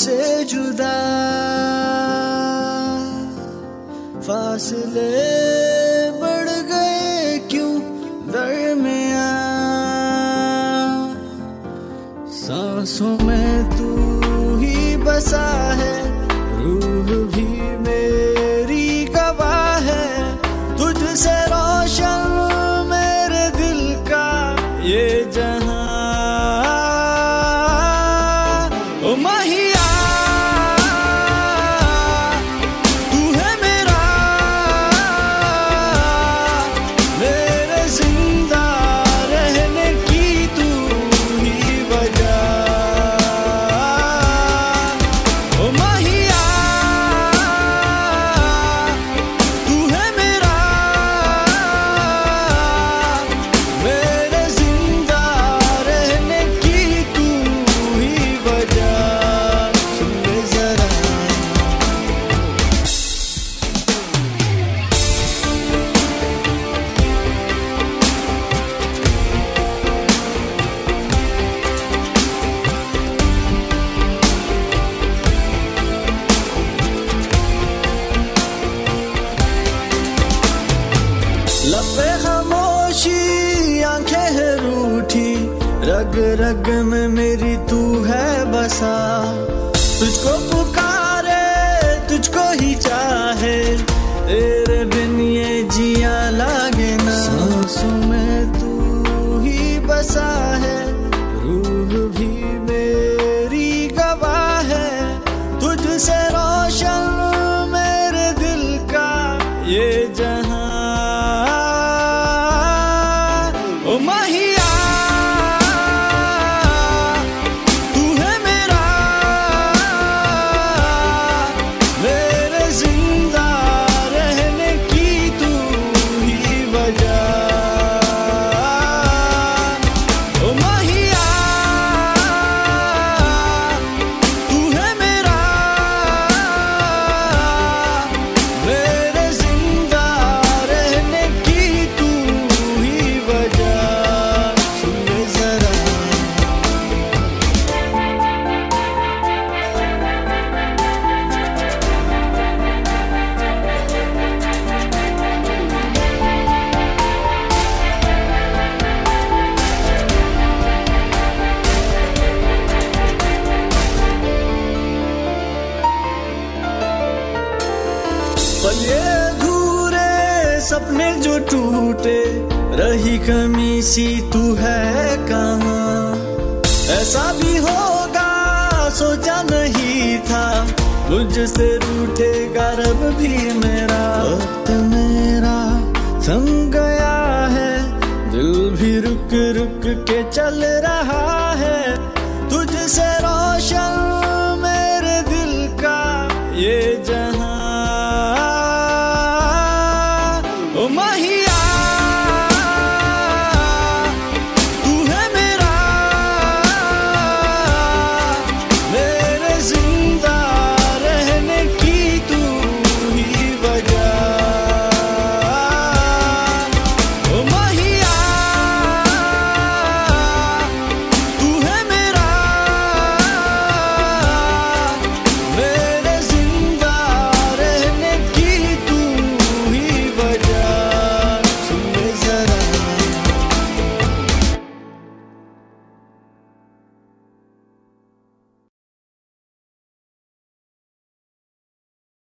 से जुदा, फासले बढ़ गए क्यों दरमियां, सांसों में तू ही बसा है, रूह भी मेरी गवाह है, तुझसे रोशन मेरे दिल का ये जहां। ओ माहिया तू है मेरा, मेरे जिंदा रहने की तू ही वजह। ओ माहिया तू है मेरा, मेरे जिंदा रहने की तू ही वजह। सुन ले जरा लबे खामोशी, आंखें है रूठी, रग रग में मेरी तू है बसा, तुझको पुकारे तुझको ही चाहे, तेरे बिन ये जिया लागे ना, सांसों में तू ही बसा है, रूह भी मेरी गवाह है, तुझसे रोशन मेरे दिल का ये जहां। ओ माहिया तू है मेरा, मेरे जिंदा रहने की तू ही वजह। ओ माहिया तू है मेरा, मेरे जिंदा रहने की तू ही वजह। सुन ले जरा पल ये अधूरे सपने जो टूटे, रही कमी सी तू है कहाँ, ऐसा भी होगा सोचा नहीं था, मुझसे रूठेगा रब भी मेरा, वक्त मेरा थम गया है, दिल भी रुक रुक के चल रहा है, तुझसे रोशन